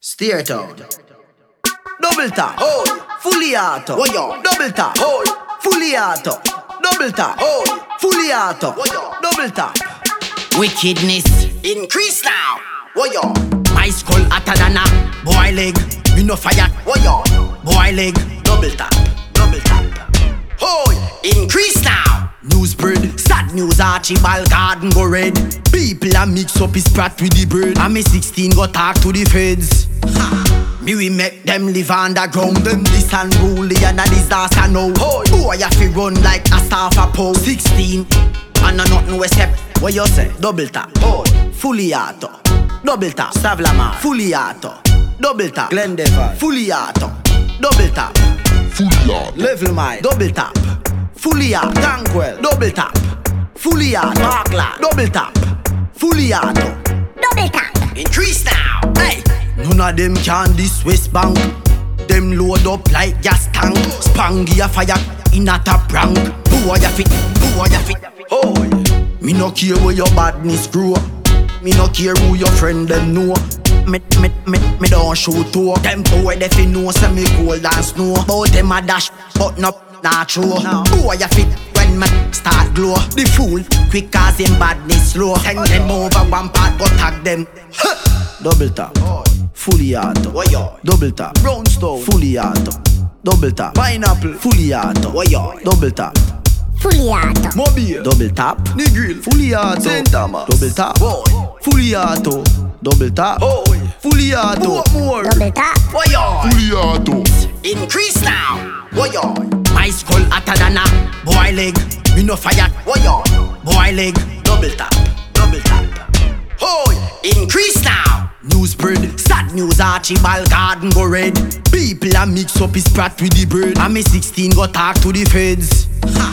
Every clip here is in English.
Steer town. Double tap. Oh. Fully auto. Oh, yo. Double tap. Oh. Fully auto. Double tap. Oh. Fully auto. Oh, yo. Double tap. Wickedness Increase now. Oh, yo. my skull hotter than a boy leg. Me no fire. Oh, yo. Boy leg. Double tap. Double tap. Oh. Increase now. News spread. Sad news Archibald Garden go red. People a mix up his brat with the bird. And me 16 go talk to the feds. Me we make them live underground. Them listen rule and a disaster now. Boy you fi run like a star for pow. 16 and a nothing we step. What you say? Double tap. Oh. Fully auto. Double tap. Savlamar. Fully auto. Double tap. Glendeville. Fully auto. Double tap. Fully auto. Level Mile. Double tap. Fully auto. Gankwell. Double tap. Fully auto. Parkland. Double tap. Fully auto. Double tap. Increase now. Hey. None of them can this West Bank. Them load up like gas tank. Spangy a fire in a top rank. Boy you fit. Boy you fit. Oh. Me no care where your badness grow. Me no care who your friend them know. Me don't shoot to. Them boy they fi know say me cold and snow. But them a dash but not true. No. Boy you fit when me start glow. The fool quick cause him badness slow. Send them over one part go tag them. Double tap. Fully auto. What yo? Double tap. Brownstone. Fully auto. Double tap. Pineapple. Fully auto. What yo? Double tap. Fully auto. Mobile. Double tap. Negril. Fully auto. Saint Thomas. Double tap. Boy. Fully auto. Double tap. Oh. Fully auto. More. Double tap. What yo? Fully auto. Increase now. What yo? My skull hotter than a boy leg. Me no fire. What yo? Boy leg. Double tap. Double tap. Oh. Increase now. News spread. Sad news Archibald Garden go red. People a mix up his brat with the bird. And me 16 go talk to the feds.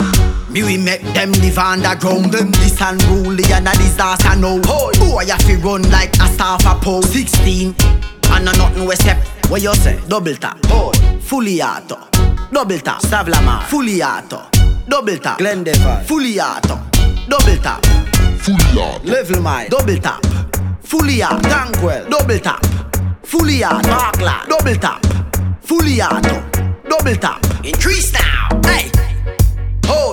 Me we make them live underground. Them listen rule and a disaster now. Boy you fi run like a star for pow. 16 and a nothing we step. What you say? Double tap. Oh. Fully auto. Double tap. Savlamar. Fully auto. Double tap. Glendeville. Fully auto. Double tap. Fully auto. Level Mile. Double tap. Fully auto. Gankwell. Double tap. Fully auto. Parkland. Double tap. Fully auto. Double tap. Increase now. Hey. Oh.